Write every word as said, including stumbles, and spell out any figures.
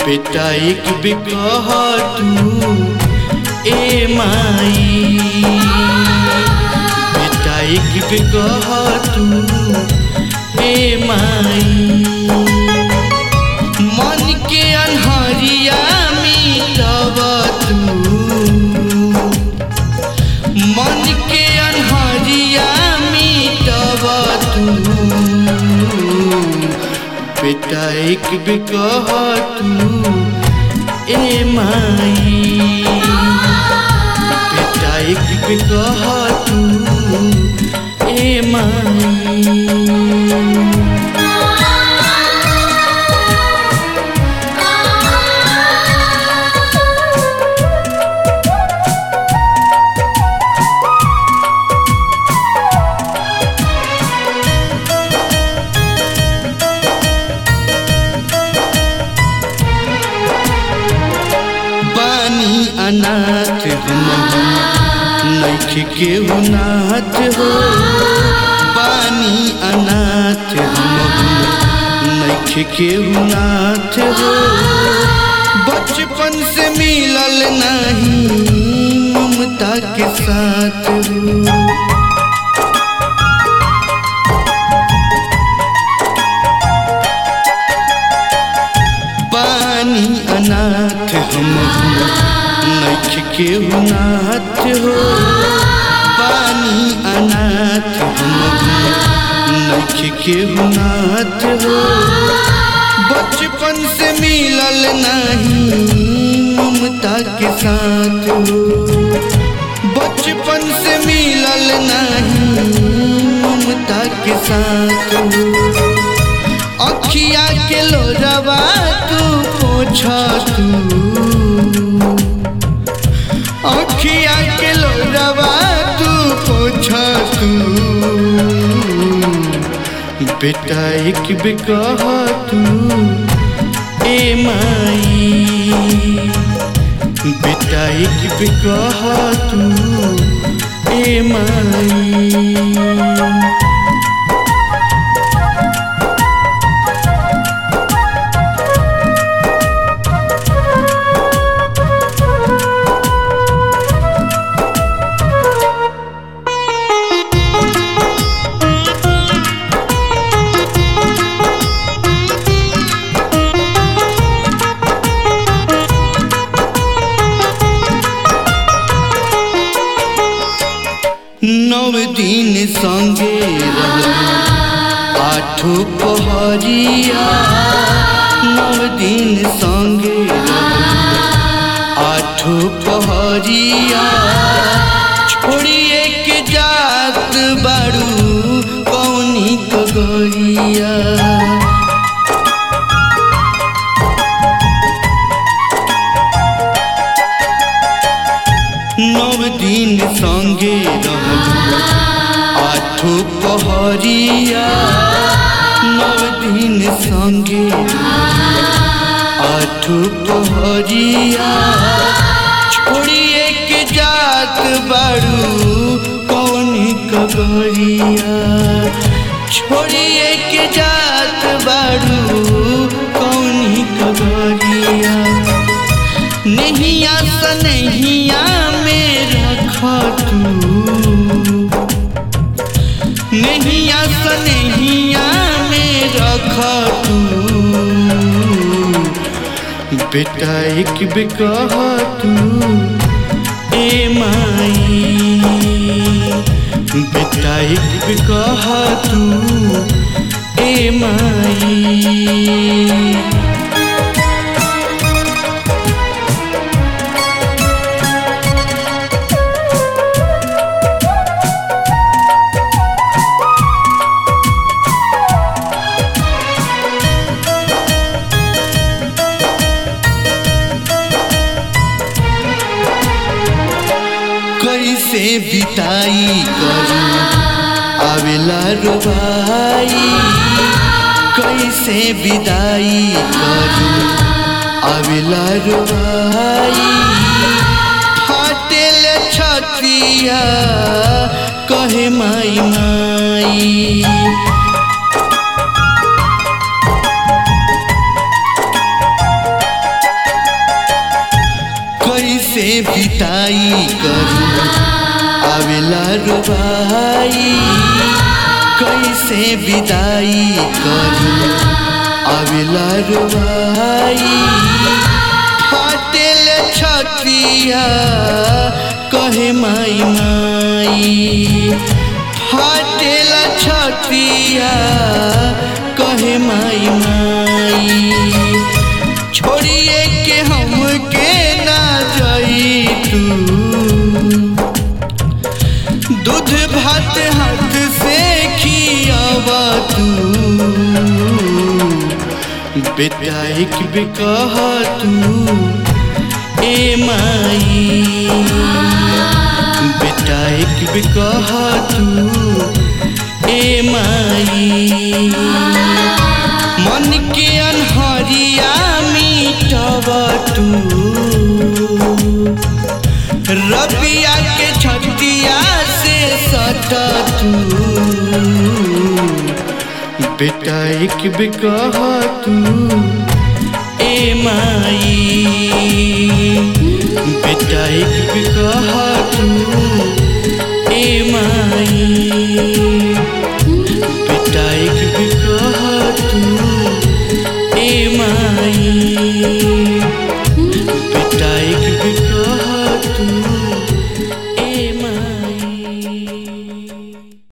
बेटा एक बिकह तू ए माई, बेटा एक बिकह तू ए माई। मन के अन्हरिया मिटब तू, मन के अन्हरिया मिटब तू, बेटा एक बिकह तू ए माई, बेटा एक बिकह तू ए माई। अनाथ हम नइखे केहू नाथ हो, पानी अनाथ हम नइखे केहू नाथ हो। बचपन से मिलल नहीं ममता के साथ हो, पानी अनाथ हम नइखे केहू नाथ हो, पानी अनाथ हम नइखे केहू नाथ हो। बचपन से मिलल नहीं ममता के साथ हो, बचपन से मिलल नहीं ममता के साथ हो। अखिया के लोरवा तू पोछा तू, अखिया के लोरवा तू पोछा तू, बेटा एक बिकह तू ए माई, बेटा एक बिकह तू ए माई। नौ दिन संगे रहलू आठो पहरिया, नौ दिन संगे रहलू आठो पहरिया। छोड़िए के जात बारू कौनी कगरिया, नौ दिन संगे रहलू आठो पहरिया, नौ दिन संगे आठो पहरिया। छोड़िए के जात बारू कौनी कगरिया, छोड़िए के जात बारू कौनी कगरिया। नहिया सनहिया में रख तू, नहिया सनहिया में रख तू, बेटा एक बिकह तू ए माई, बेटा एक बिकह तू ए माई। कैसे बिताई करू आवेला रोबाई, कैसे विदाई करू आवेला रोबाई। फाटेल छतिया कहे माई माई, विदाई करूं आवेला रुबाई कैसे विदाई करूं आवेला रुबाई फाटेल छतिया कहे माई माई फाटेल छतिया कहे माई माई छोड़िए के हमके ना जाई तू दूध भात हाथ से खियावा तू बेटा एक भी कहा तू ए माई बेटा एक भी कहा तू ए माई मन के अनहरिया मिटावा तू रबिया के छतिया से सटा तू बेटा एक भी कहा तू ए माई बेटा एक भी कहा तू ए माई।